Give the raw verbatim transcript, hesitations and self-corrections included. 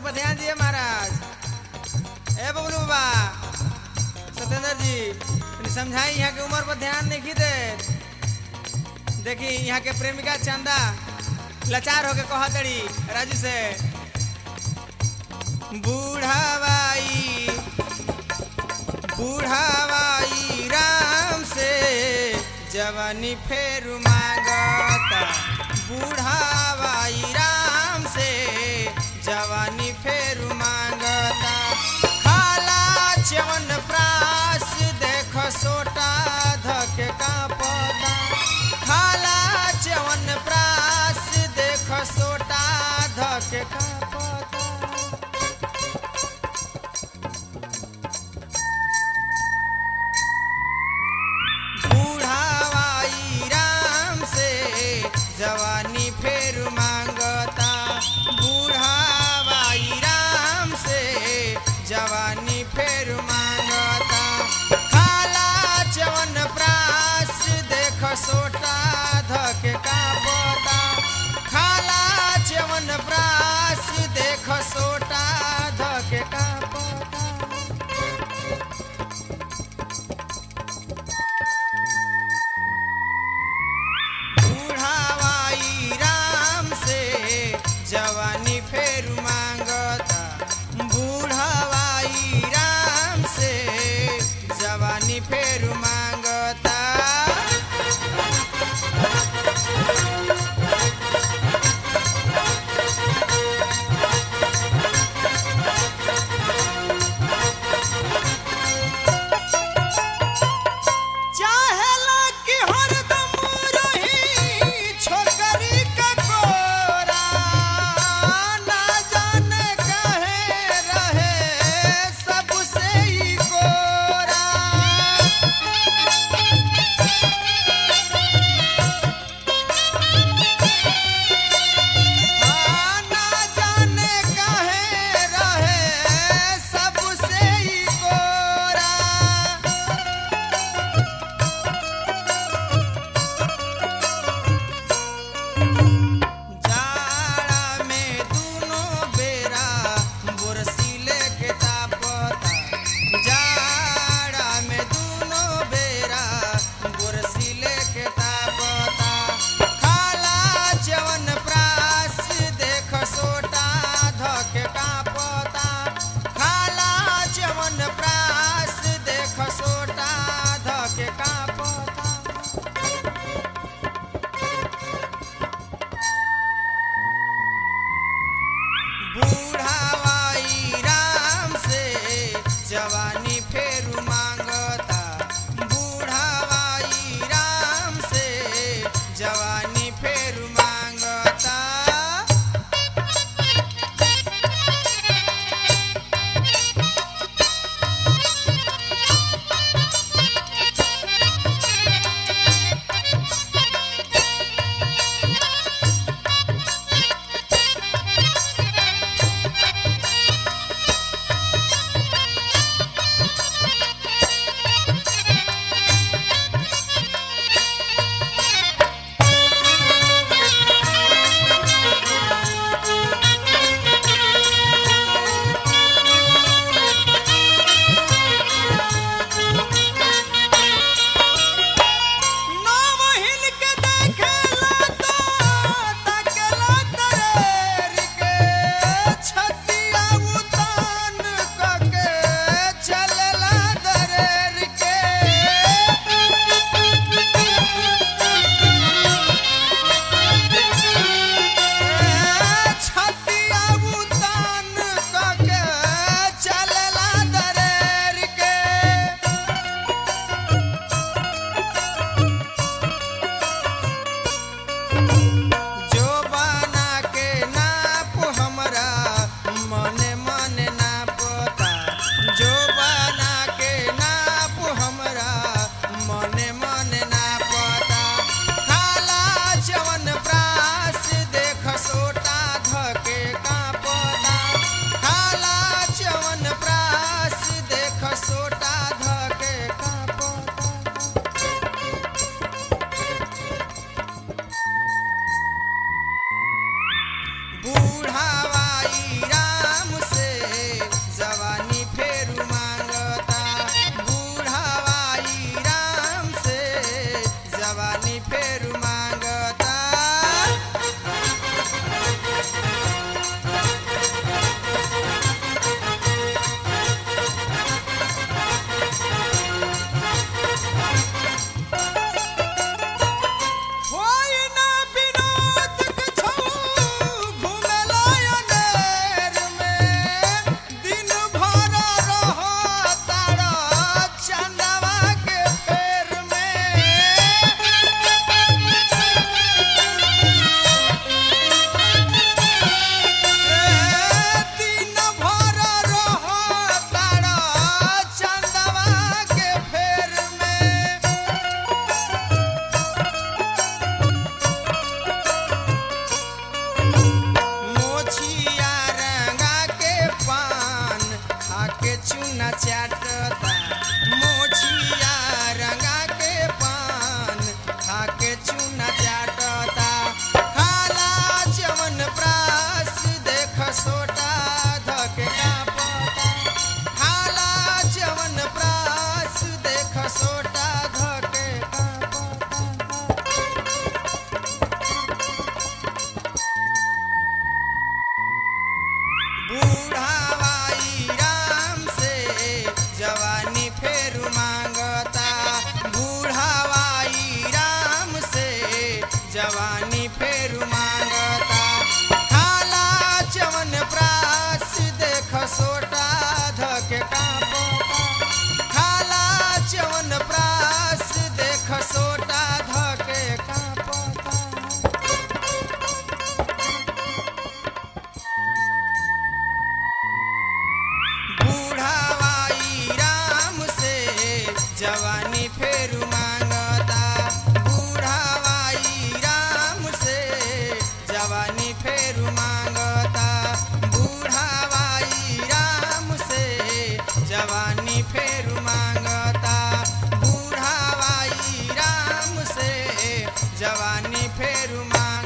पर ध्यान दिए महाराज। ए बबलू बाबा सत्येंद्र जी समझाई यहाँ के उम्र पर ध्यान नहीं दे। देखी यहाँ के प्रेमिका चंदा लाचार होके कहतड़ी राजू से, बूढ़ावाई बूढ़ावाई राम से जवानी फेर मांगता, बूढ़ावाई राम से जवानी फेर मांगता। खाला चवन प्रास देख सोटा धके का पता, खाला चवन प्रास देख सोटा धके का पता। बूढ़ावाई राम से जवानी फेर मांगता, बूढ़ावाई राम से जवानी फेर मांगता। खाला चवन जवानी फेर मांगता। चूना चाटता मोछिया रंगा के पान खाके चूना चाटता। खाला जवन प्रास देख सोटा धके कांपता। खाला जवन प्रास देख सोटा धके कांपता। बूढ़ावाई राम से जवानी फेर मांगता। बूढ़ावाई राम से जवानी फेर मांगता। खाला जवन प्रास देख सोटा धके कांपता। खाला जवन प्रास देख सोटा धके कांपता। बूढ़ावाई राम से जवानी फेर मांगता। बूढ़ावाई राम से जवानी फेर मांगता। बूढ़ावाई राम से जवानी फेर मांगता। बूढ़ावाई राम से जवानी फेर मांगता।